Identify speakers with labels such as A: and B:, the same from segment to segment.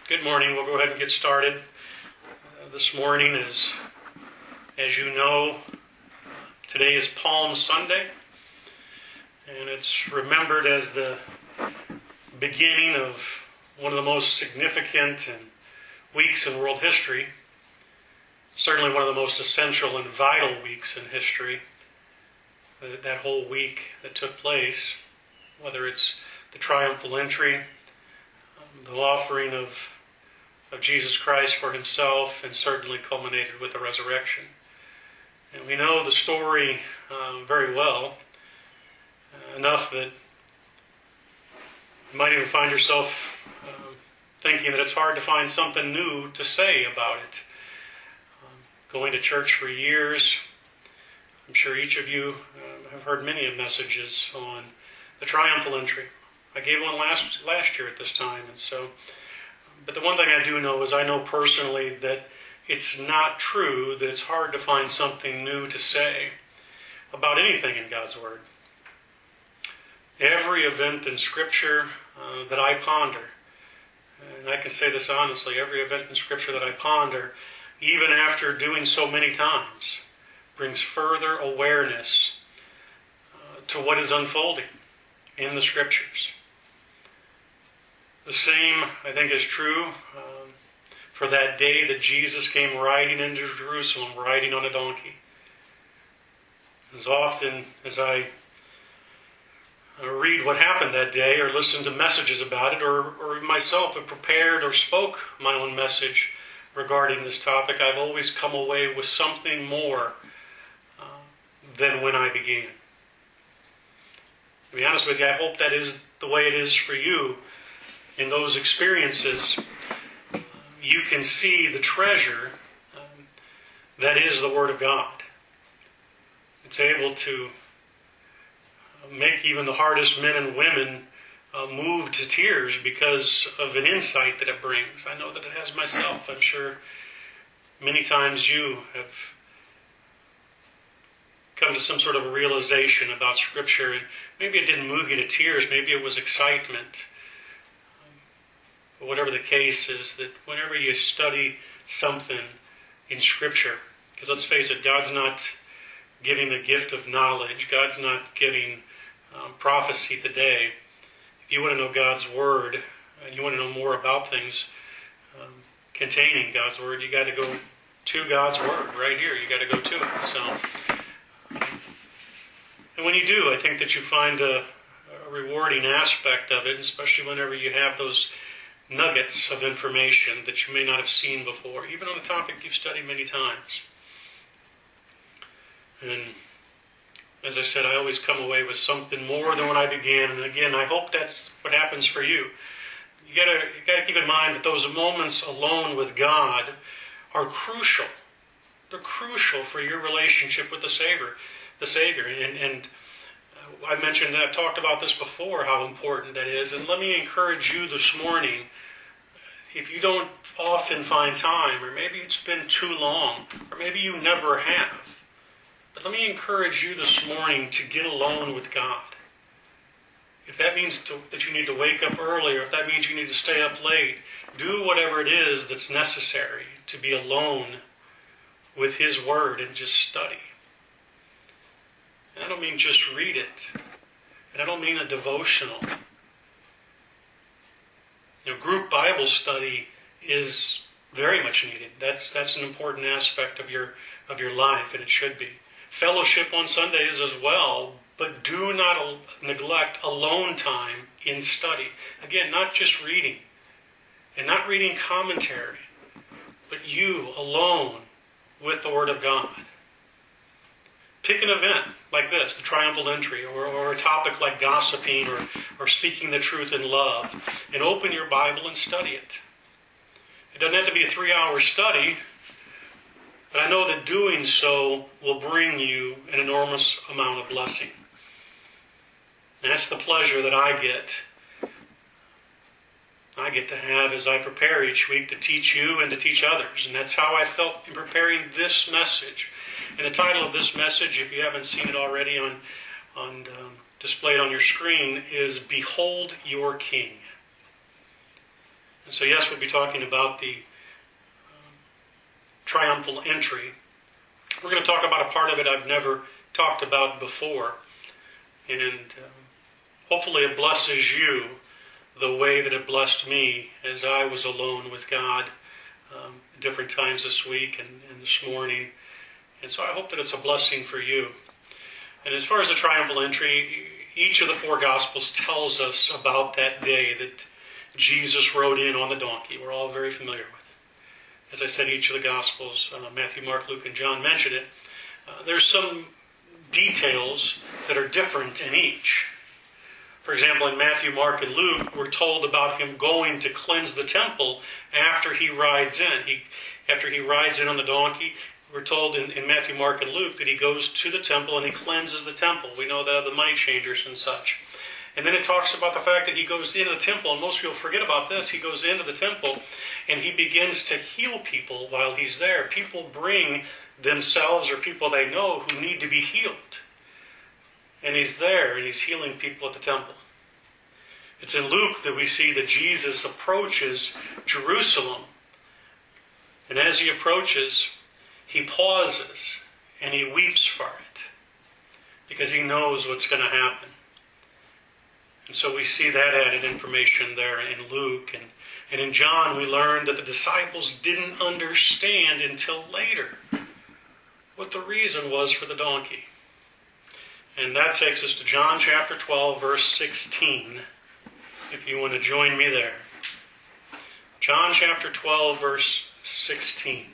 A: Good morning. We'll go ahead and get started. This morning is, as you know, today is Palm Sunday, and it's remembered as the beginning of one of the most significant weeks in world history, certainly one of the most essential and vital weeks in history. That whole week that took place, whether it's the triumphal entry, the offering of Jesus Christ for himself, and certainly culminated with the resurrection. And we know the story very well, enough that you might even find yourself thinking that it's hard to find something new to say about it. Going to church for years, I'm sure each of you have heard many messages on the triumphal entry. I gave one last year at this time, but the one thing I do know is I know personally that it's not true that it's hard to find something new to say about anything in God's Word. Every event in Scripture that I ponder, and I can say this honestly, every event in Scripture that I ponder, even after doing so many times, brings further awareness to what is unfolding in the Scriptures. The same, I think, is true for that day that Jesus came riding into Jerusalem, riding on a donkey. As often as I read what happened that day or listen to messages about it, or myself have prepared or spoke my own message regarding this topic, I've always come away with something more than when I began. To be honest with you, I hope that is the way it is for you. In those experiences, you can see the treasure that is the Word of God. It's able to make even the hardest men and women move to tears because of an insight that it brings. I know that it has myself. I'm sure many times you have come to some sort of a realization about Scripture, and maybe it didn't move you to tears, maybe it was excitement. But whatever the case is, that whenever you study something in Scripture, because let's face it, God's not giving the gift of knowledge, God's not giving prophecy today. If you want to know God's Word, and you want to know more about things containing God's Word, you got to go to God's Word right here. You got to go to it. And when you do, I think that you find a rewarding aspect of it, especially whenever you have those nuggets of information that you may not have seen before, even on a topic you've studied many times. And as I said, I always come away with something more than when I began. And again, I hope that's what happens for you. You gotta keep in mind that those moments alone with God are crucial. They're crucial for your relationship with the Savior. And I've talked about this before, how important that is. And let me encourage you this morning, if you don't often find time, or maybe it's been too long, or maybe you never have, but let me encourage you this morning to get alone with God. If that means that you need to wake up early, or if that means you need to stay up late, do whatever it is that's necessary to be alone with His Word and just study. And I don't mean just read it. And I don't mean a devotional. Group Bible study is very much needed. That's an important aspect of your life, and it should be. Fellowship on Sundays as well, but do not neglect alone time in study. Again, not just reading, and not reading commentary, but you alone with the Word of God. Pick an event like this, the triumphal entry, or a topic like gossiping or speaking the truth in love, and open your Bible and study it. It doesn't have to be a 3-hour study, but I know that doing so will bring you an enormous amount of blessing. And that's the pleasure that I get to have as I prepare each week to teach you and to teach others. And that's how I felt in preparing this message. And the title of this message, if you haven't seen it already displayed on your screen, is Behold Your King. And So yes, we'll be talking about the triumphal entry. We're going to talk about a part of it I've never talked about before. And hopefully it blesses you the way that it blessed me as I was alone with God at different times this week and this morning. And so I hope that it's a blessing for you. And as far as the triumphal entry, each of the four Gospels tells us about that day that Jesus rode in on the donkey. We're all very familiar with it. As I said, each of the Gospels, Matthew, Mark, Luke, and John mention it. There's some details that are different in each. For example, in Matthew, Mark, and Luke, we're told about him going to cleanse the temple after he rides in. After he rides in on the donkey, we're told in Matthew, Mark, and Luke that he goes to the temple and he cleanses the temple. We know that of the money changers and such. And then it talks about the fact that he goes into the temple, and most people forget about this. He goes into the temple and he begins to heal people while he's there. People bring themselves or people they know who need to be healed. And he's there and he's healing people at the temple. It's in Luke that we see that Jesus approaches Jerusalem. And as he approaches, he pauses and he weeps for it because he knows what's going to happen. And so we see that added information there in Luke. And in John we learn that the disciples didn't understand until later what the reason was for the donkey. And that takes us to John chapter 12, verse 16, if you want to join me there. John chapter 12, verse 16.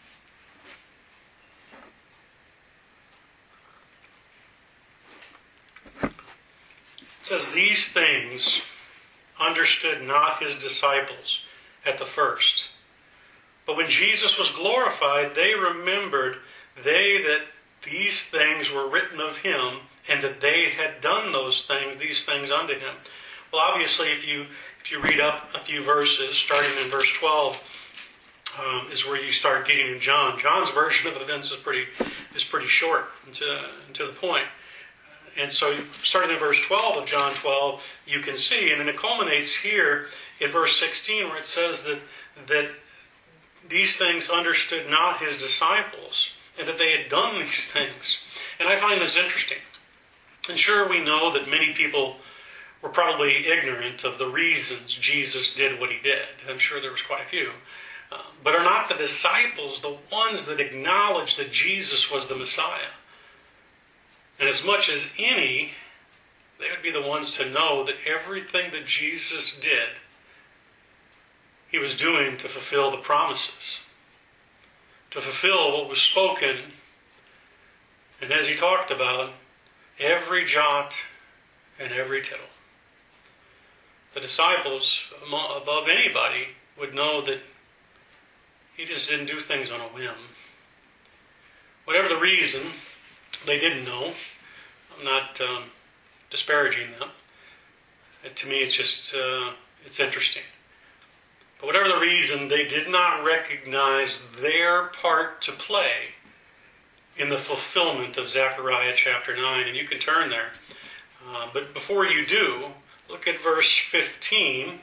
A: It says, "These things understood not his disciples at the first. But when Jesus was glorified, they remembered that these things were written of him, and that they had done these things unto him." Well, obviously, if you read up a few verses, starting in verse 12, is where you start getting in John. John's version of events is pretty short and to the point. And so, starting in verse 12 of John 12, you can see, and then it culminates here in verse 16, where it says that these things understood not his disciples, and that they had done these things. And I find this interesting. And sure, we know that many people were probably ignorant of the reasons Jesus did what he did. I'm sure there was quite a few. But are not the disciples the ones that acknowledged that Jesus was the Messiah? And as much as any, they would be the ones to know that everything that Jesus did, he was doing to fulfill the promises, to fulfill what was spoken. And as he talked about, every jot and every tittle. The disciples, above anybody, would know that he just didn't do things on a whim. Whatever the reason, they didn't know. I'm not disparaging them. To me, it's just, it's interesting. But whatever the reason, they did not recognize their part to play in the fulfillment of Zechariah chapter 9. And you can turn there. But before you do, look at verse 15.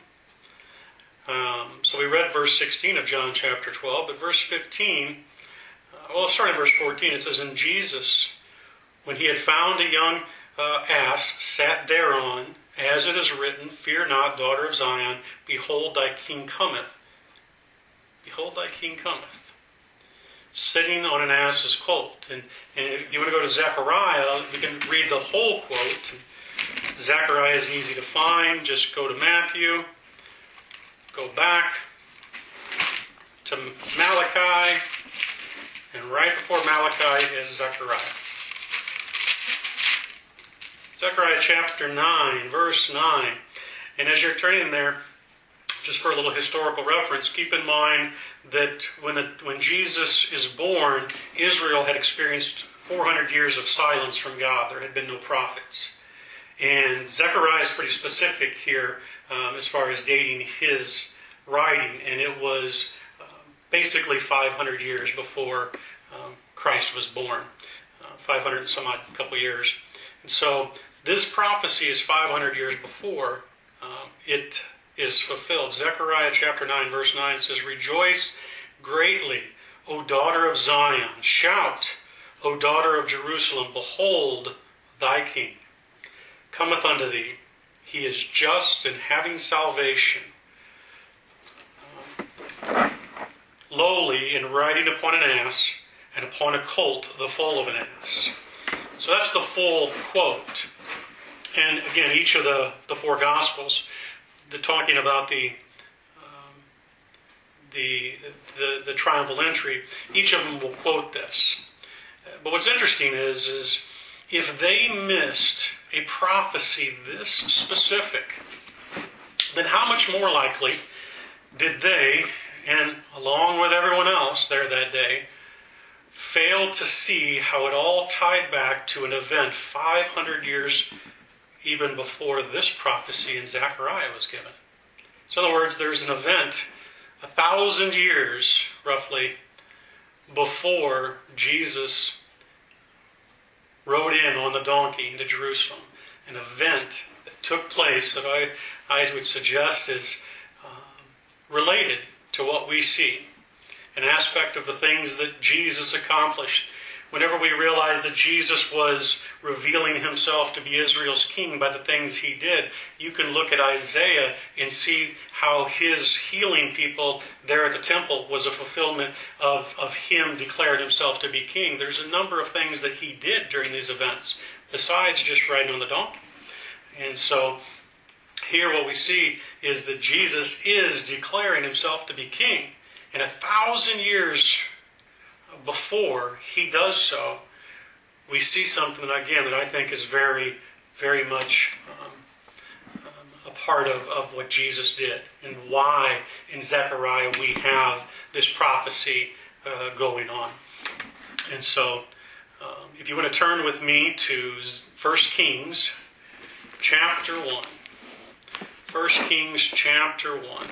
A: So we read verse 16 of John chapter 12, but verse 15, starting verse 14, it says, "And Jesus, when he had found a young ass, sat thereon, as it is written, Fear not, daughter of Zion, behold thy king cometh. Behold thy king cometh, sitting on an ass's colt." And if you want to go to Zechariah, we can read the whole quote. Zechariah is easy to find. Just go to Matthew, go back to Malachi, and right before Malachi is Zechariah. Zechariah chapter 9, verse 9. And as you're turning there, just for a little historical reference, keep in mind that when Jesus is born, Israel had experienced 400 years of silence from God. There had been no prophets. And Zechariah is pretty specific here as far as dating his writing. And it was basically 500 years before Christ was born. 500 and some odd couple years. And so this prophecy is 500 years before it is fulfilled. Zechariah chapter 9, verse 9 says, "Rejoice greatly, O daughter of Zion. Shout, O daughter of Jerusalem. Behold, thy king cometh unto thee. He is just and having salvation, lowly and riding upon an ass, and upon a colt, the foal of an ass." So that's the full quote. And again, each of the four Gospels, they're talking about the triumphal entry. Each of them will quote this. But what's interesting is if they missed a prophecy this specific, then how much more likely did they, and along with everyone else there that day, fail to see how it all tied back to an event 500 years even before this prophecy in Zechariah was given. So in other words, there's an event 1,000 years, roughly, before Jesus rode in on the donkey into Jerusalem. An event that took place that I would suggest is related to what we see. An aspect of the things that Jesus accomplished. Whenever we realize that Jesus was revealing himself to be Israel's king by the things he did, you can look at Isaiah and see how his healing people there at the temple was a fulfillment of him declaring himself to be king. There's a number of things that he did during these events, besides just riding on the donkey. And so here what we see is that Jesus is declaring himself to be king. And 1,000 years before he does so, we see something again that I think is very, very much a part of what Jesus did, and why in Zechariah we have this prophecy going on. And so, if you want to turn with me to 1 Kings chapter 1. 1 Kings chapter 1.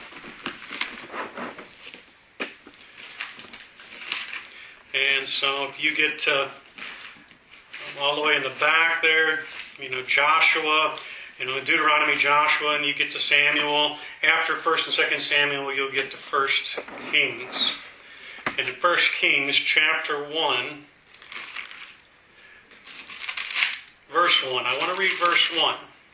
A: And so if you get all the way in the back there, Joshua, Deuteronomy, Joshua, and you get to Samuel. After 1st and 2nd Samuel, you'll get to 1 Kings. And in 1 Kings chapter 1, verse 1. I want to read verse 1.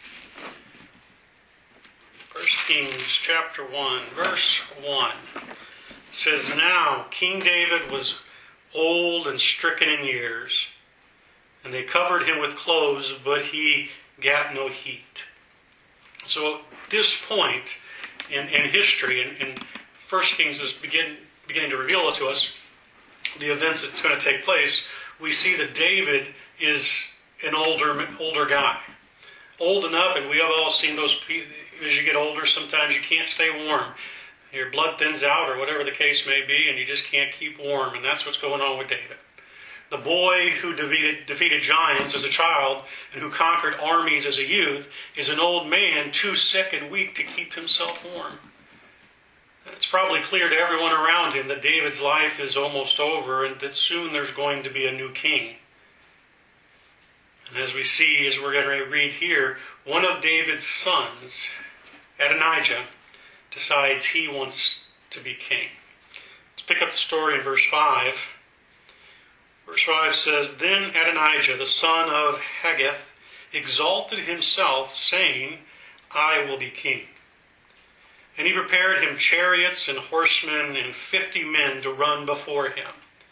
A: 1 Kings chapter 1, verse 1. It says, "Now King David was old and stricken in years, and they covered him with clothes, but he gat no heat." So at this point in history, and 1 Kings is beginning to reveal to us the events that's going to take place, we see that David is an older guy. Old enough, and we have all seen those, as you get older, sometimes you can't stay warm. Your blood thins out or whatever the case may be, and you just can't keep warm. And that's what's going on with David. The boy who defeated giants as a child and who conquered armies as a youth is an old man too sick and weak to keep himself warm. It's probably clear to everyone around him that David's life is almost over and that soon there's going to be a new king. And as we see, as we're going to read here, one of David's sons, Adonijah, decides he wants to be king. Let's pick up the story in verse 5. Verse 5 says, "Then Adonijah, the son of Haggith, exalted himself, saying, I will be king. And he prepared him chariots and horsemen and 50 men to run before him.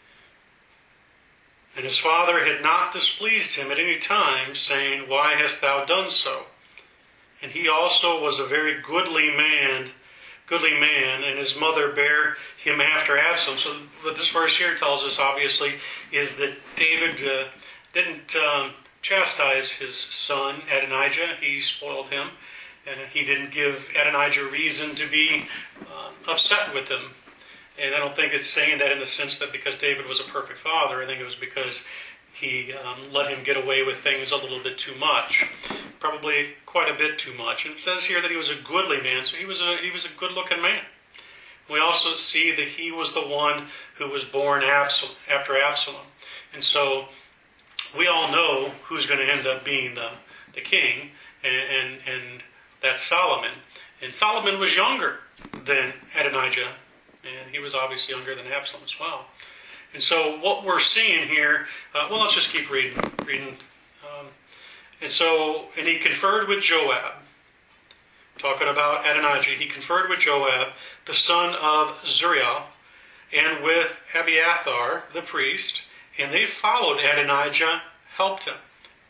A: And his father had not displeased him at any time, saying, Why hast thou done so? And he also was a very goodly man, and his mother bare him after Absalom." So what this verse here tells us, obviously, is that David didn't chastise his son, Adonijah. He spoiled him. And he didn't give Adonijah reason to be upset with him. And I don't think it's saying that in the sense that because David was a perfect father. I think it was because he let him get away with things a little bit too much. Probably quite a bit too much. And it says here that he was a goodly man, so he was a good-looking man. We also see that he was the one who was born after Absalom. And so we all know who's going to end up being the king, and that's Solomon. And Solomon was younger than Adonijah, and he was obviously younger than Absalom as well. And so what we're seeing here, let's just keep reading. And he conferred with Joab, talking about Adonijah. He conferred with Joab, the son of Zuriah, and with Abiathar, the priest, and they followed Adonijah, helped him.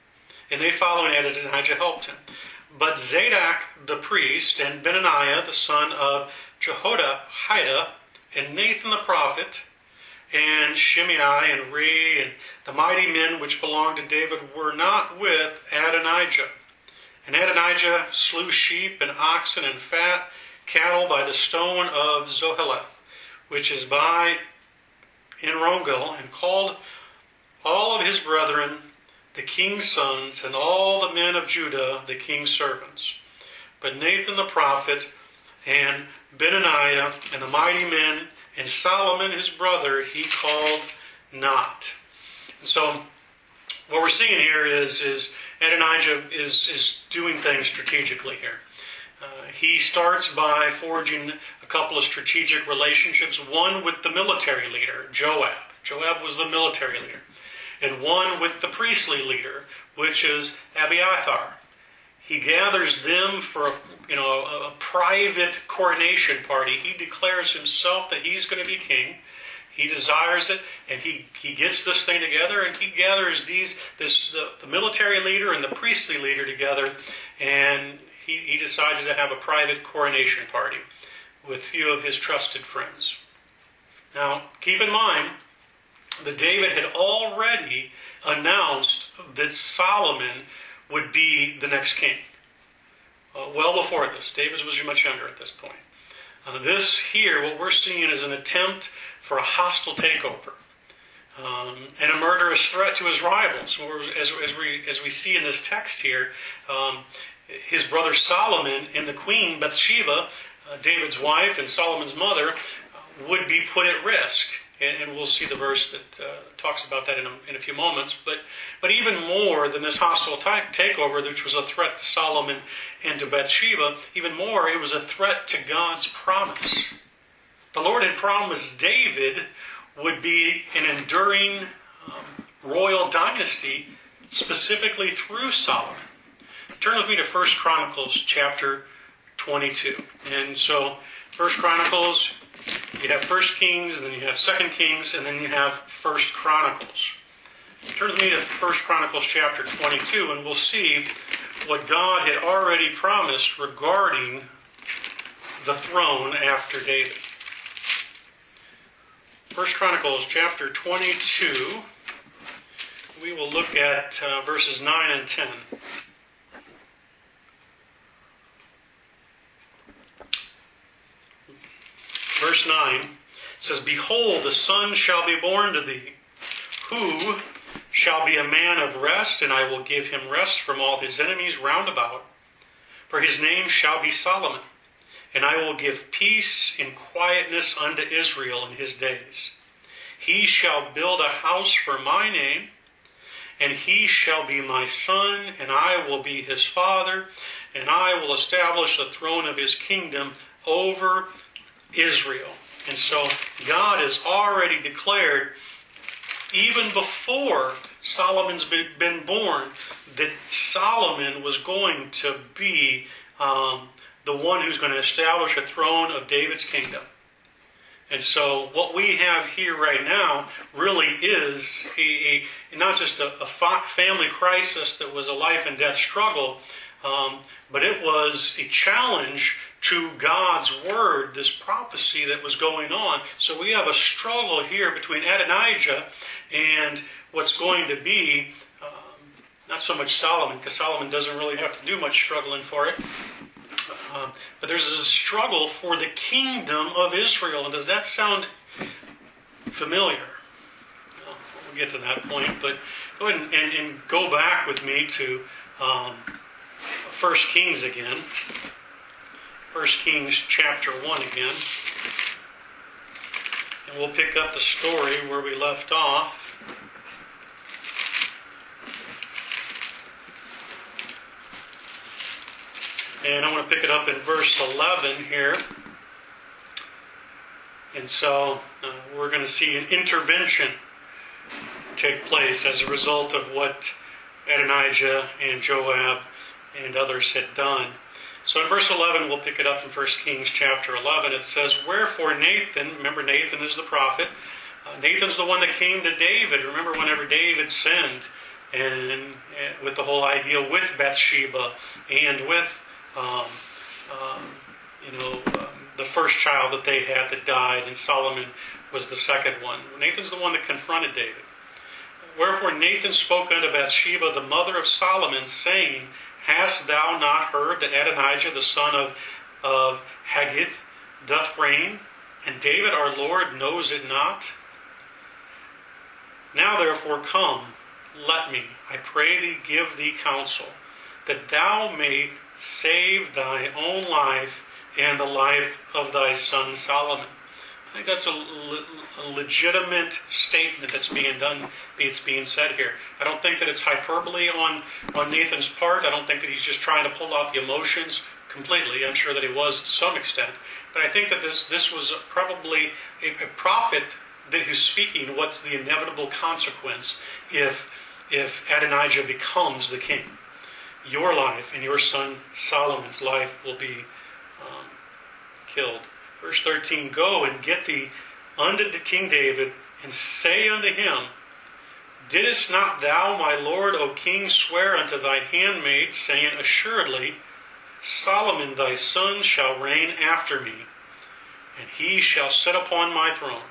A: But Zadok the priest, and Benaniah the son of Jehoiada, and Nathan the prophet, and Shimei and Rei, and the mighty men which belonged to David were not with Adonijah. And Adonijah slew sheep and oxen and fat cattle by the stone of Zoheleth, which is by Enrogel, and called all of his brethren, the king's sons, and all the men of Judah, the king's servants. But Nathan the prophet, and Benaniah, and the mighty men, and Solomon his brother, he called not. And so, what we're seeing here is Adonijah is doing things strategically here. He starts by forging a couple of strategic relationships, one with the military leader, Joab. Joab was the military leader. And one with the priestly leader, which is Abiathar. He gathers them for a private coronation party. He declares himself that he's going to be king. He desires it, and he gets this thing together, and he gathers the military leader and the priestly leader together, and he decides to have a private coronation party with a few of his trusted friends. Now, keep in mind that David had already announced that Solomon would be the next king. Well before this. David was much younger at this point. This here, what we're seeing is an attempt for a hostile takeover and a murderous threat to his rivals. As we see in this text here, his brother Solomon and the queen Bathsheba, David's wife and Solomon's mother, would be put at risk. And we'll see the verse that talks about that in a few moments. But even more than this hostile takeover, which was a threat to Solomon and to Bathsheba, even more, it was a threat to God's promise. The Lord had promised David would be an enduring royal dynasty, specifically through Solomon. Turn with me to 1 Chronicles chapter 22. And so, 1 Chronicles, you have 1 Kings, and then you have 2 Kings, and then you have 1 Chronicles. Turn with me to 1 Chronicles chapter 22, and we'll see what God had already promised regarding the throne after David. 1 Chronicles chapter 22, we will look at verses 9 and 10. Verse 9 says, "Behold, the son shall be born to thee, who shall be a man of rest, and I will give him rest from all his enemies round about. For his name shall be Solomon, and I will give peace and quietness unto Israel in his days. He shall build a house for my name, and he shall be my son, and I will be his father, and I will establish the throne of his kingdom over Israel." And so God has already declared, even before Solomon's been born, that Solomon was going to be the one who's going to establish a throne of David's kingdom. And so what we have here right now really is not just a family crisis that was a life and death struggle, but it was a challenge to God's word, this prophecy that was going on. So we have a struggle here between Adonijah and what's going to be, not so much Solomon, because Solomon doesn't really have to do much struggling for it. But there's a struggle for the kingdom of Israel. And does that sound familiar? Well, we'll get to that point, but go ahead and go back with me to 1 Kings again. 1 Kings chapter 1 again. And we'll pick up the story where we left off. And I want to pick it up in verse 11 here. And so we're going to see an intervention take place as a result of what Adonijah and Joab and others had done. So in verse 11, we'll pick it up in 1 Kings chapter 11. It says, Wherefore Nathan, remember Nathan is the prophet, Nathan's the one that came to David. Remember whenever David sinned, and with the whole idea with Bathsheba and with the first child that they had that died, and Solomon was the second one. Nathan's the one that confronted David. Wherefore Nathan spoke unto Bathsheba, the mother of Solomon, saying, Hast thou not heard that Adonijah, the son of Haggith, doth reign, and David our Lord knows it not? Now therefore come, let me, I pray thee, give thee counsel, that thou mayst save thy own life and the life of thy son Solomon. I think that's a legitimate statement that's being done. It's being said here. I don't think that it's hyperbole on Nathan's part. I don't think that he's just trying to pull out the emotions completely. I'm sure that he was to some extent. But I think that this was probably a prophet that is speaking what's the inevitable consequence if Adonijah becomes the king. Your life and your son Solomon's life will be killed. Verse 13, Go and get thee unto King David, and say unto him, Didst not thou, my lord, O king, swear unto thy handmaid, saying, Assuredly, Solomon thy son shall reign after me, and he shall sit upon my throne.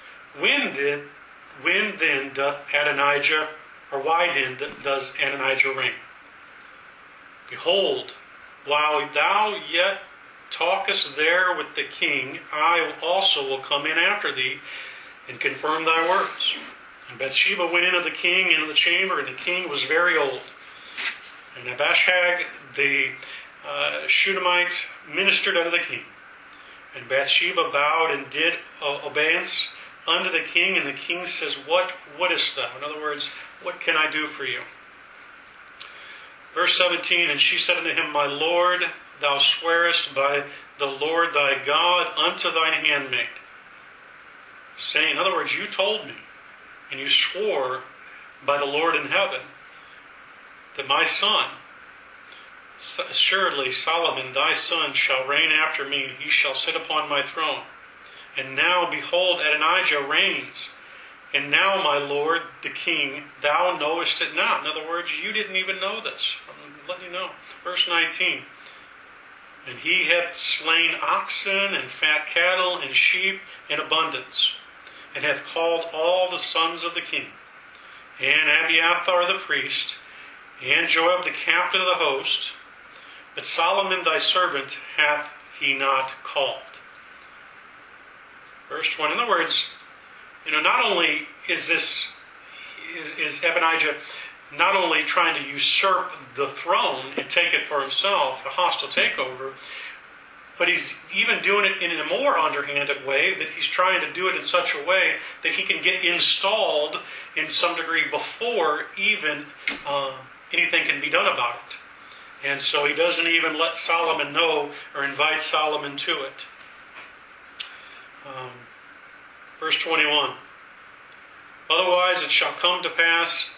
A: When then doth Adonijah, or why then does Adonijah reign? Behold, while thou yet talkest there with the king, I also will come in after thee and confirm thy words. And Bathsheba went into the king into the chamber, and the king was very old. And Abishag the Shunammite ministered unto the king. And Bathsheba bowed and did obeisance unto the king, and the king says, What wouldest thou? In other words, what can I do for you? Verse 17, And she said unto him, My lord, thou swearest by the Lord thy God unto thine handmaid, saying, in other words, you told me, and you swore by the Lord in heaven, that my son, assuredly Solomon thy son, shall reign after me, and he shall sit upon my throne. And now, behold, Adonijah reigns. And now, my lord, the king, thou knowest it not. In other words, you didn't even know this. I'm letting you know. Verse 19. And he hath slain oxen and fat cattle and sheep in abundance, and hath called all the sons of the king, and Abiathar the priest, and Joab the captain of the host, but Solomon thy servant hath he not called. Verse 20. In other words, not only is Adonijah not only trying to usurp the throne and take it for himself, a hostile takeover, but he's even doing it in a more underhanded way, that he's trying to do it in such a way that he can get installed in some degree before even anything can be done about it. And so he doesn't even let Solomon know or invite Solomon to it. Verse 21. Otherwise it shall come to pass...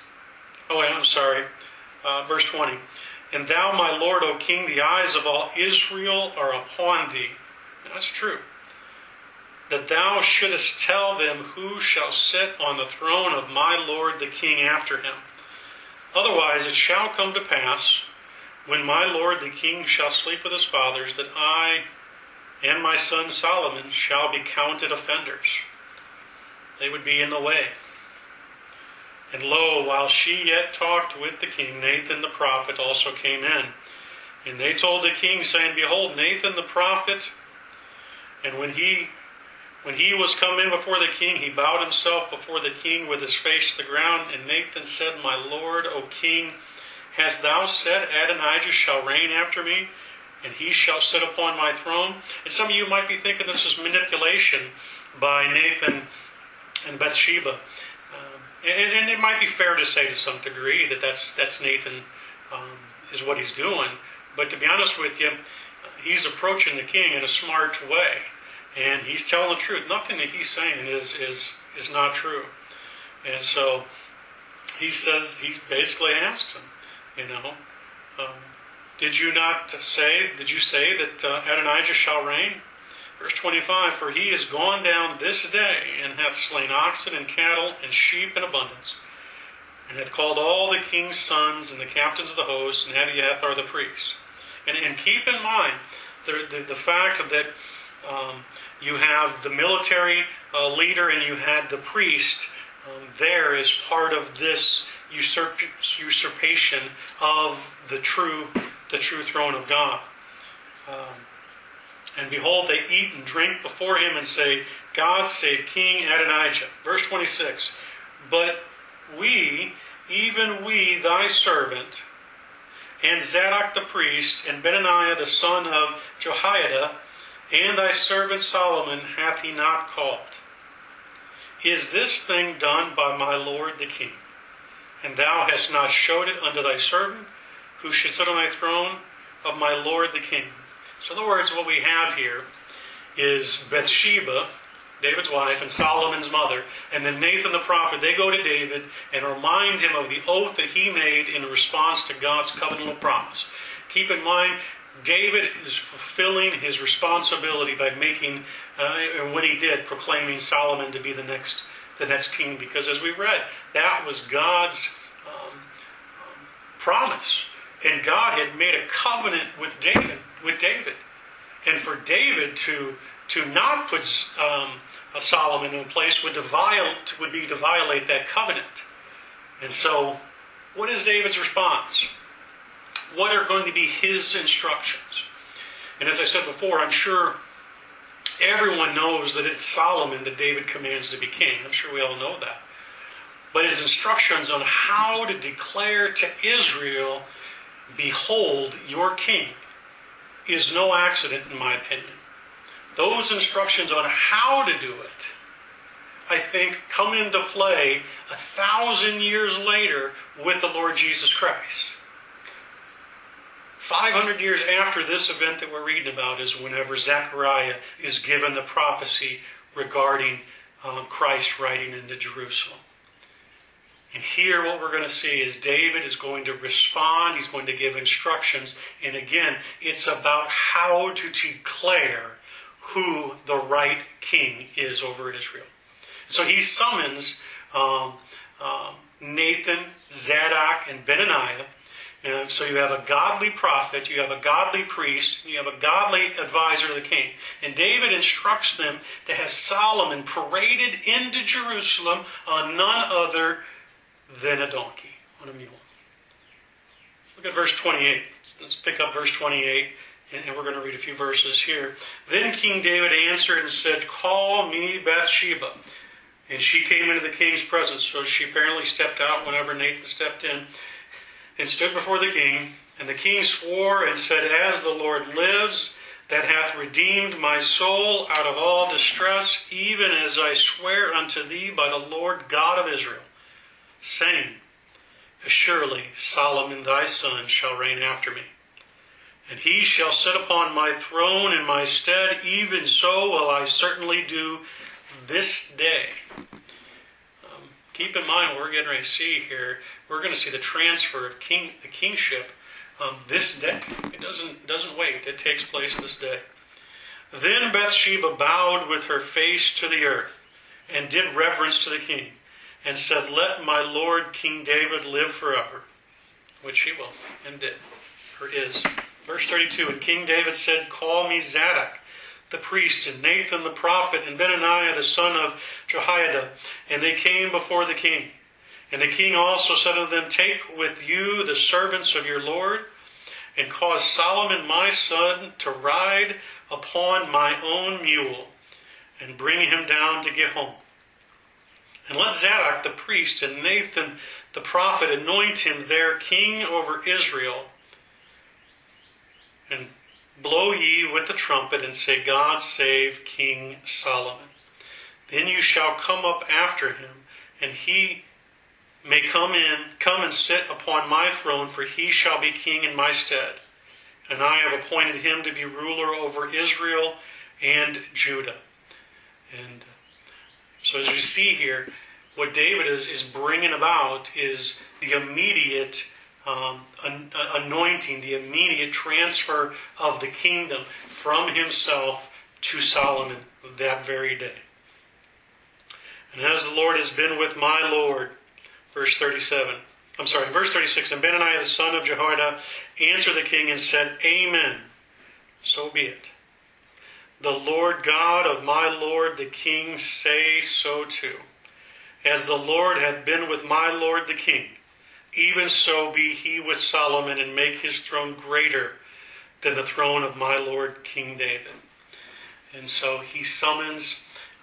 A: verse 20. And thou, my lord, O king, the eyes of all Israel are upon thee. That's true. That thou shouldest tell them who shall sit on the throne of my lord the king after him. Otherwise it shall come to pass, when my lord the king shall sleep with his fathers, that I and my son Solomon shall be counted offenders. They would be in the way. And lo, while she yet talked with the king, Nathan the prophet also came in. And they told the king, saying, Behold, Nathan the prophet. And when he was come in before the king, he bowed himself before the king with his face to the ground. And Nathan said, My lord, O king, hast thou said, Adonijah shall reign after me, and he shall sit upon my throne? And some of you might be thinking this is manipulation by Nathan and Bathsheba. And it might be fair to say to some degree that that's Nathan is what he's doing. But to be honest with you, he's approaching the king in a smart way. And he's telling the truth. Nothing that he's saying is not true. And so he basically asks him, did you say that Adonijah shall reign? Verse 25, for he is gone down this day, and hath slain oxen and cattle and sheep in abundance, and hath called all the king's sons and the captains of the host, and Abiathar the priest. And keep in mind the fact that you have the military leader and you had the priest there as part of this usurpation of the true throne of God. And behold, they eat and drink before him and say, God save King Adonijah. Verse 26, but we, even we, thy servant, and Zadok the priest, and Benaiah the son of Jehoiada, and thy servant Solomon hath he not called. Is this thing done by my lord the king? And thou hast not showed it unto thy servant, who should sit on thy throne of my lord the king. So in other words, what we have here is Bathsheba, David's wife, and Solomon's mother, and then Nathan the prophet. They go to David and remind him of the oath that he made in response to God's covenantal promise. Keep in mind, David is fulfilling his responsibility by making, and what he did, proclaiming Solomon to be the next king, because as we read, that was God's promise. And God had made a covenant with David. And for David to not put Solomon in place would be to violate that covenant. And so, what is David's response? What are going to be his instructions? And as I said before, I'm sure everyone knows that it's Solomon that David commands to be king. I'm sure we all know that. But his instructions on how to declare to Israel, behold, your king, is no accident in my opinion. Those instructions on how to do it, I think, come into play 1,000 years later with the Lord Jesus Christ. 500 years after this event that we're reading about is whenever Zechariah is given the prophecy regarding Christ riding into Jerusalem. And here what we're going to see is David is going to respond. He's going to give instructions. And again, it's about how to declare who the right king is over Israel. So he summons Nathan, Zadok, and Benaiah. And so you have a godly prophet, you have a godly priest, you have a godly advisor of the king. And David instructs them to have Solomon paraded into Jerusalem on none other than a donkey, on a mule. Look at verse 28. Let's pick up verse 28, and we're going to read a few verses here. Then King David answered and said, call me Bathsheba. And she came into the king's presence. So she apparently stepped out whenever Nathan stepped in, and stood before the king. And the king swore and said, as the Lord lives, that hath redeemed my soul out of all distress, even as I swear unto thee by the Lord God of Israel, saying, assuredly Solomon thy son shall reign after me, and he shall sit upon my throne in my stead, even so will I certainly do this day. Keep in mind what we're getting ready to see here. We're going to see the transfer of the kingship this day. It doesn't wait. It takes place this day. Then Bathsheba bowed with her face to the earth and did reverence to the king, and said, let my Lord King David live forever. Which he will, and did, or is. Verse 32, and King David said, call me Zadok the priest, and Nathan the prophet, and Benaiah the son of Jehoiada. And they came before the king. And the king also said unto them, take with you the servants of your Lord, and cause Solomon my son to ride upon my own mule, and bring him down to Gihon. And let Zadok the priest and Nathan the prophet anoint him there king over Israel. And blow ye with the trumpet, and say, God save King Solomon. Then you shall come up after him, and he may come and sit upon my throne, for he shall be king in my stead. and I have appointed him to be ruler over Israel and Judah. And so as you see here, what David is bringing about is the immediate anointing, the immediate transfer of the kingdom from himself to Solomon that very day. And as the Lord has been with my Lord, verse 36, and Benaiah the son of Jehoiada answered the king and said, Amen, so be it. The Lord God of my Lord the king say so too. As the Lord hath been with my Lord the king, even so be he with Solomon, and make his throne greater than the throne of my Lord King David. And so he summons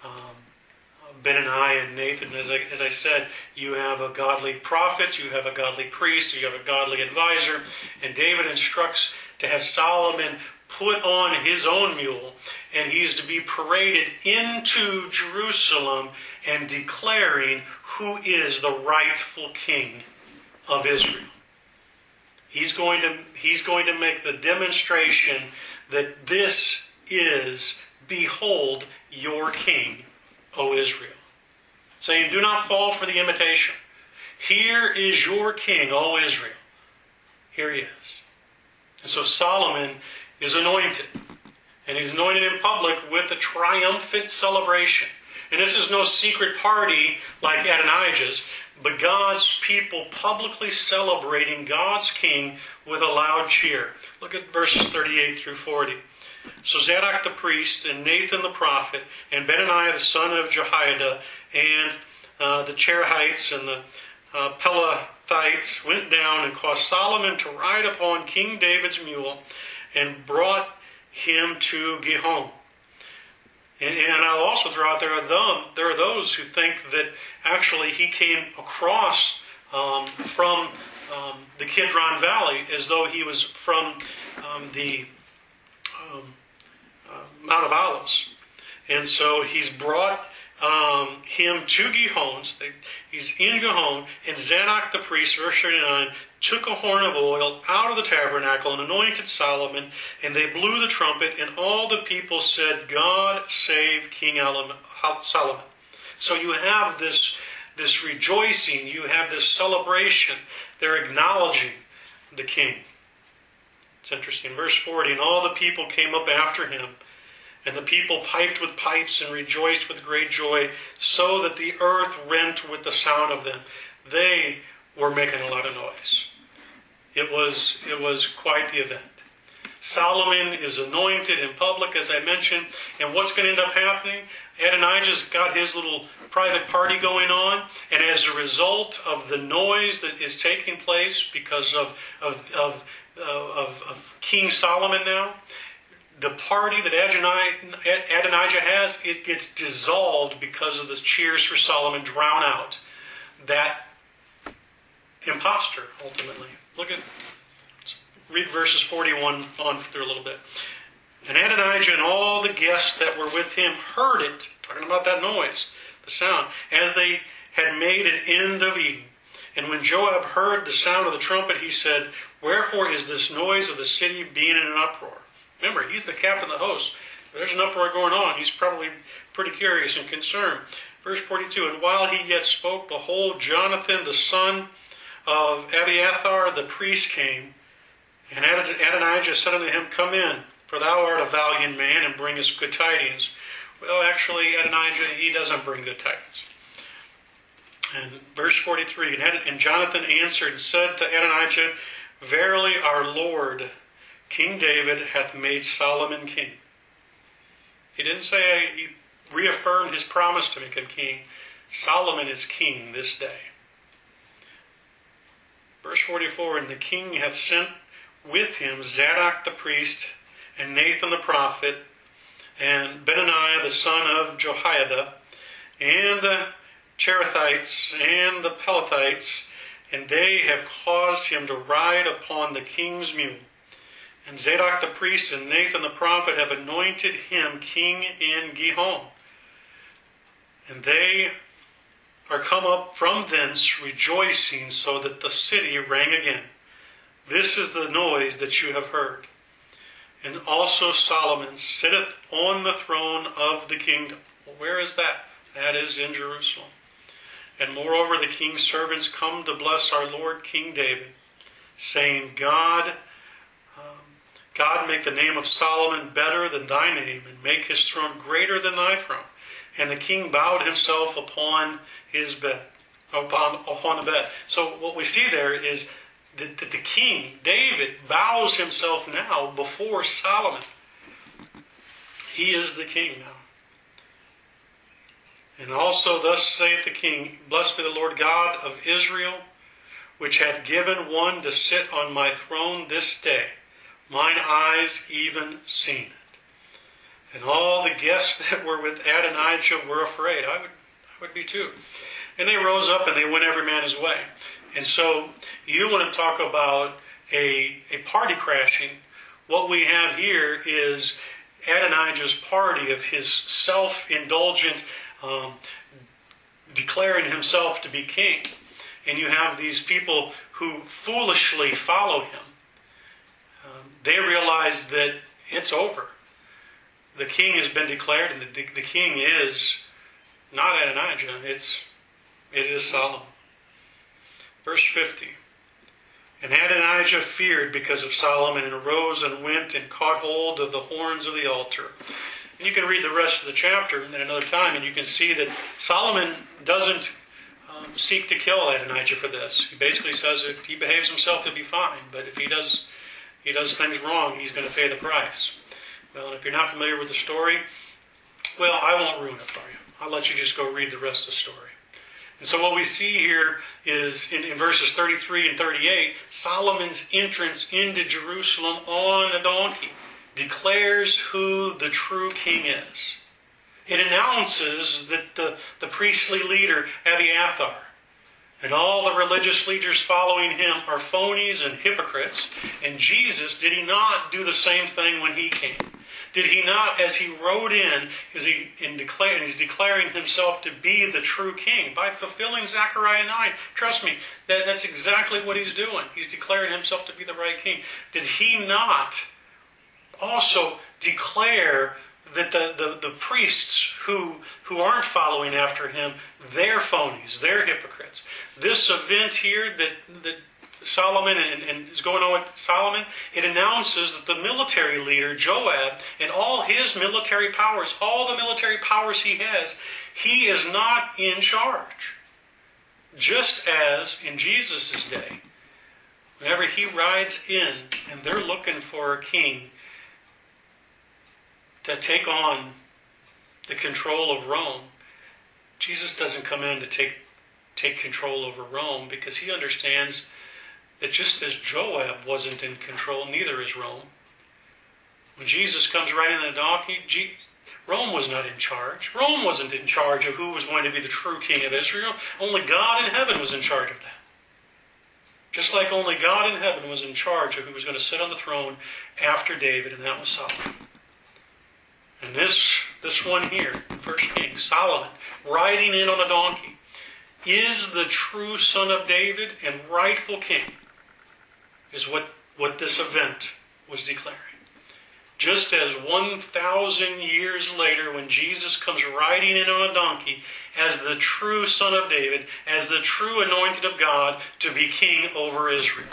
A: Benaiah and Nathan. As I said, you have a godly prophet, you have a godly priest, you have a godly advisor, and David instructs to have Solomon put on his own mule, and he's to be paraded into Jerusalem and declaring who is the rightful king of Israel. He's going to make the demonstration that this is, behold, your king, O Israel. Saying, do not fall for the imitation. Here is your king, O Israel. Here he is. And so Solomon is anointed. And he's anointed in public with a triumphant celebration. And this is no secret party like Adonijah's, but God's people publicly celebrating God's king with a loud cheer. Look at verses 38 through 40. So Zadok the priest, and Nathan the prophet, and Benaiah the son of Jehoiada, and the Cherethites and the Pelethites went down and caused Solomon to ride upon King David's mule, and brought him to Gihon. And I'll also throw out there are those who think that actually he came across from the Kidron Valley as though he was from the Mount of Olives. And so he's brought him to Gihon. He's in Gihon, and Zadok the priest, verse 39, took a horn of oil out of the tabernacle and anointed Solomon, and they blew the trumpet, and all the people said, God save King Solomon. So you have this rejoicing, you have this celebration. They're acknowledging the king. It's interesting. Verse 40, and all the people came up after him, and the people piped with pipes and rejoiced with great joy, so that the earth rent with the sound of them. They were making a lot of noise. It was quite the event. Solomon is anointed in public, as I mentioned, and what's going to end up happening? Adonijah's got his little private party going on, and as a result of the noise that is taking place because of King Solomon now, the party that Adonijah has, it gets dissolved because of the cheers for Solomon drown out that imposter, ultimately. Read verses 41 on through a little bit. And Adonijah and all the guests that were with him heard it, talking about that noise, the sound, as they had made an end of eating. And when Joab heard the sound of the trumpet, he said, wherefore is this noise of the city being in an uproar? Remember, he's the captain of the host. There's an uproar going on. He's probably pretty curious and concerned. Verse 42, and while he yet spoke, behold, Jonathan, the son of Abiathar, the priest, came. And Adonijah said unto him, come in, for thou art a valiant man, and bringest good tidings. Well, actually, Adonijah, he doesn't bring good tidings. And verse 43, and Jonathan answered and said to Adonijah, verily our Lord, King David, hath made Solomon king. He didn't say he reaffirmed his promise to make him king. Solomon is king this day. Verse 44, and the king hath sent with him Zadok the priest, and Nathan the prophet, and Benaiah the son of Jehoiada, and the Cherethites, and the Pelethites, and they have caused him to ride upon the king's mule. And Zadok the priest and Nathan the prophet have anointed him king in Gihon. And they are come up from thence rejoicing, so that the city rang again. This is the noise that you have heard. And also Solomon sitteth on the throne of the kingdom. Well, where is that? That is in Jerusalem. And moreover, the king's servants come to bless our Lord King David, saying, God make the name of Solomon better than thy name, and make his throne greater than thy throne. And the king bowed himself upon his bed, upon the bed. So what we see there is that the king, David, bows himself now before Solomon. He is the king now. And also thus saith the king, Blessed be the Lord God of Israel, which hath given one to sit on my throne this day. Mine eyes even seen it. And all the guests that were with Adonijah were afraid. I would be too. And they rose up and they went every man his way. And so you want to talk about a party crashing. What we have here is Adonijah's party of his self-indulgent declaring himself to be king. And you have these people who foolishly follow him. They realize that it's over. The king has been declared, and the king is not Adonijah, it is Solomon. Verse 50. And Adonijah feared because of Solomon, and arose and went and caught hold of the horns of the altar. And you can read the rest of the chapter at another time, and you can see that Solomon doesn't seek to kill Adonijah for this. He basically says if he behaves himself, he'll be fine. But if he does things wrong, he's going to pay the price. Well, and if you're not familiar with the story, well, I won't ruin it for you. I'll let you just go read the rest of the story. And so what we see here is in verses 33 and 38, Solomon's entrance into Jerusalem on a donkey declares who the true king is. It announces that the priestly leader, Abiathar, and all the religious leaders following him are phonies and hypocrites. And Jesus, did he not do the same thing when he came? Did he not, as he rode in, he's declaring himself to be the true king by fulfilling Zechariah 9? Trust me, that's exactly what he's doing. He's declaring himself to be the right king. Did he not also declare that the priests who aren't following after him, they're phonies, they're hypocrites? This event here that Solomon and is going on with Solomon, it announces that the military leader, Joab, and all his military powers, all the military powers he has, he is not in charge. Just as in Jesus' day, whenever he rides in and they're looking for a king to take on the control of Rome, Jesus doesn't come in to take control over Rome, because he understands that just as Joab wasn't in control, neither is Rome. When Jesus comes riding on a donkey, Rome was not in charge. Rome wasn't in charge of who was going to be the true king of Israel. Only God in heaven was in charge of that. Just like only God in heaven was in charge of who was going to sit on the throne after David, and that was Solomon. And this one here, First King, Solomon, riding in on a donkey, is the true son of David and rightful king, is what this event was declaring. Just as 1,000 years later, when Jesus comes riding in on a donkey as the true son of David, as the true anointed of God to be king over Israel.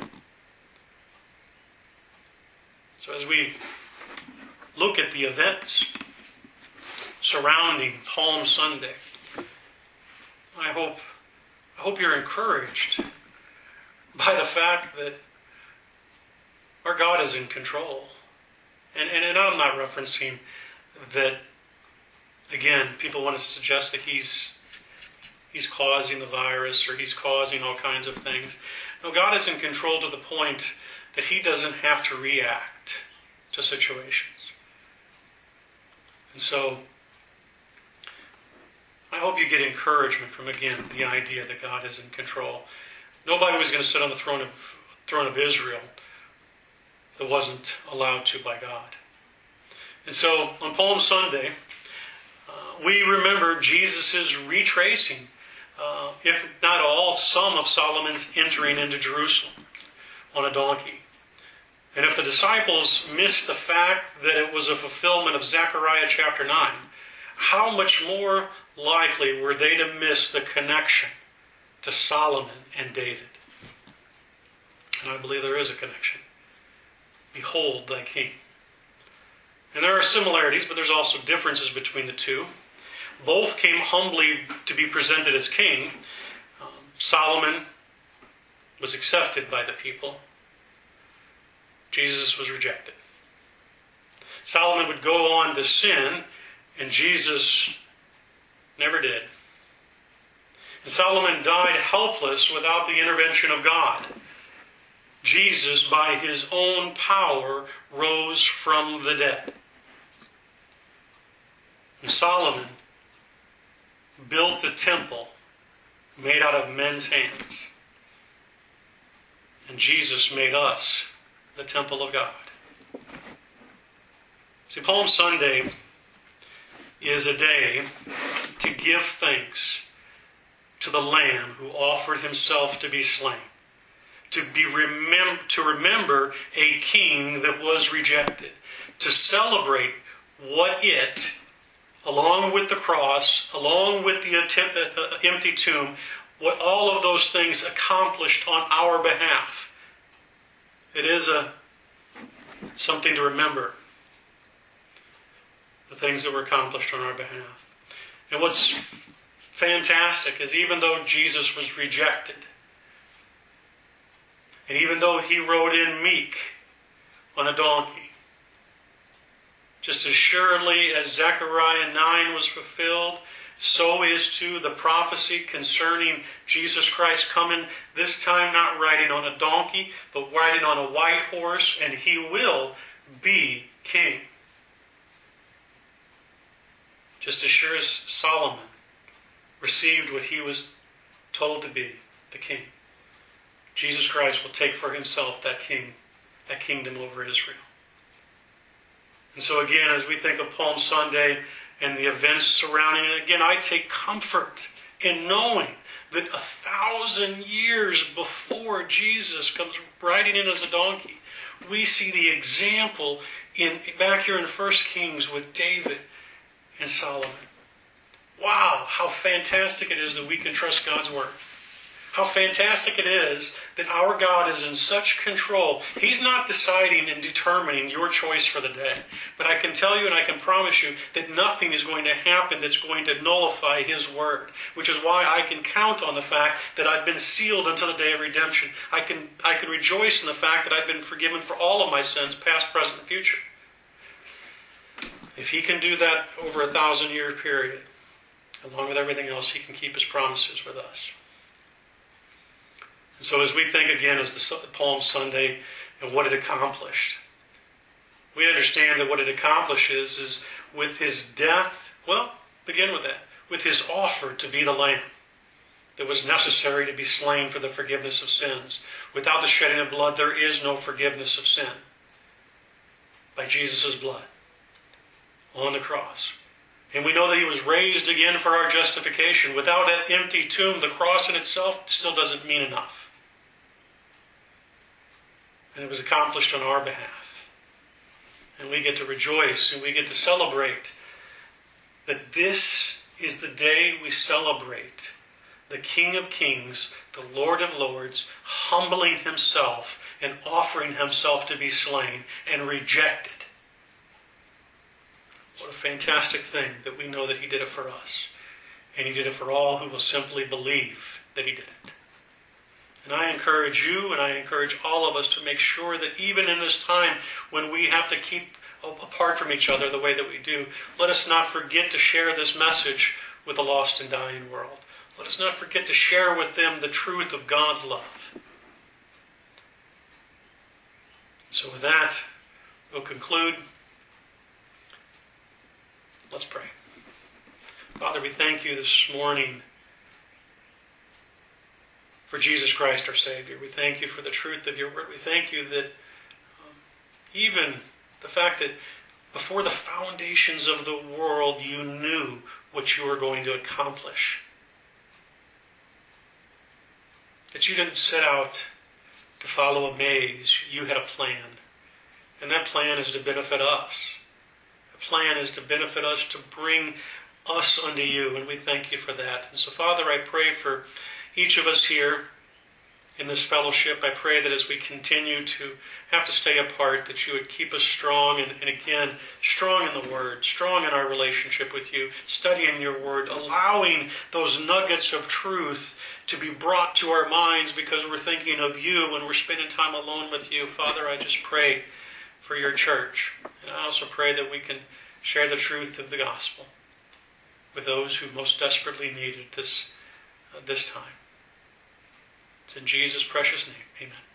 A: So as we look at the events surrounding Palm Sunday, I hope you're encouraged by the fact that our God is in control. And I'm not referencing that, again, people want to suggest that he's causing the virus or he's causing all kinds of things. No, God is in control to the point that he doesn't have to react to situations. And so I hope you get encouragement from, again, the idea that God is in control. Nobody was going to sit on the throne of Israel that wasn't allowed to by God. And so on Palm Sunday, we remember Jesus' retracing, if not all, some of Solomon's entering into Jerusalem on a donkey. And if the disciples missed the fact that it was a fulfillment of Zechariah chapter 9, how much more likely were they to miss the connection to Solomon and David? And I believe there is a connection. Behold thy king. And there are similarities, but there's also differences between the two. Both came humbly to be presented as king. Solomon was accepted by the people. Jesus was rejected. Solomon would go on to sin, and Jesus never did. And Solomon died helpless without the intervention of God. Jesus, by his own power, rose from the dead. And Solomon built the temple made out of men's hands. And Jesus made us the temple of God. See, Palm Sunday is a day to give thanks to the Lamb who offered himself to be slain. To remember a king that was rejected. To celebrate what it, along with the cross, along with the empty tomb, what all of those things accomplished on our behalf. It is something to remember. The things that were accomplished on our behalf. And what's fantastic is even though Jesus was rejected, and even though he rode in meek on a donkey, just as surely as Zechariah 9 was fulfilled, so is too the prophecy concerning Jesus Christ coming, this time not riding on a donkey, but riding on a white horse, and he will be king. Just as sure as Solomon received what he was told to be, the king, Jesus Christ will take for himself that kingdom over Israel. And so again, as we think of Palm Sunday and the events surrounding it, again, I take comfort in knowing that 1,000 years before Jesus comes riding in as a donkey, we see the example back here in 1 Kings with David and Solomon. Wow, how fantastic it is that we can trust God's Word. How fantastic it is that our God is in such control. He's not deciding and determining your choice for the day. But I can tell you and I can promise you that nothing is going to happen that's going to nullify His Word. Which is why I can count on the fact that I've been sealed until the day of redemption. I can rejoice in the fact that I've been forgiven for all of my sins, past, present, and future. If He can do that over a 1,000-year period, along with everything else, He can keep His promises with us. And so as we think again as the Palm Sunday and what it accomplished, we understand that what it accomplishes is with His death, well, begin with that, with His offer to be the Lamb that was necessary to be slain for the forgiveness of sins. Without the shedding of blood, there is no forgiveness of sin. By Jesus' blood on the cross. And we know that He was raised again for our justification. Without that empty tomb, the cross in itself still doesn't mean enough. And it was accomplished on our behalf. And we get to rejoice and we get to celebrate that this is the day we celebrate the King of Kings, the Lord of Lords, humbling Himself and offering Himself to be slain and rejected. What a fantastic thing that we know that He did it for us. And He did it for all who will simply believe that He did it. And I encourage you and I encourage all of us to make sure that even in this time when we have to keep apart from each other the way that we do, let us not forget to share this message with a lost and dying world. Let us not forget to share with them the truth of God's love. So with that, we'll conclude. Let's pray. Father, we thank You this morning for Jesus Christ our Savior. We thank You for the truth of Your Word. We thank You that even the fact that before the foundations of the world You knew what You were going to accomplish. That You didn't set out to follow a maze. You had a plan. And that plan is to benefit us. The plan is to benefit us, to bring us unto you, and we thank you for that. And so, Father, I pray for each of us here in this fellowship. I pray that as we continue to have to stay apart, that you would keep us strong, and again, strong in the Word, strong in our relationship with you, studying your Word, allowing those nuggets of truth to be brought to our minds because we're thinking of you when we're spending time alone with you. Father, I just pray for your church. And I also pray that we can share the truth of the gospel with those who most desperately need it this time. It's in Jesus' precious name. Amen.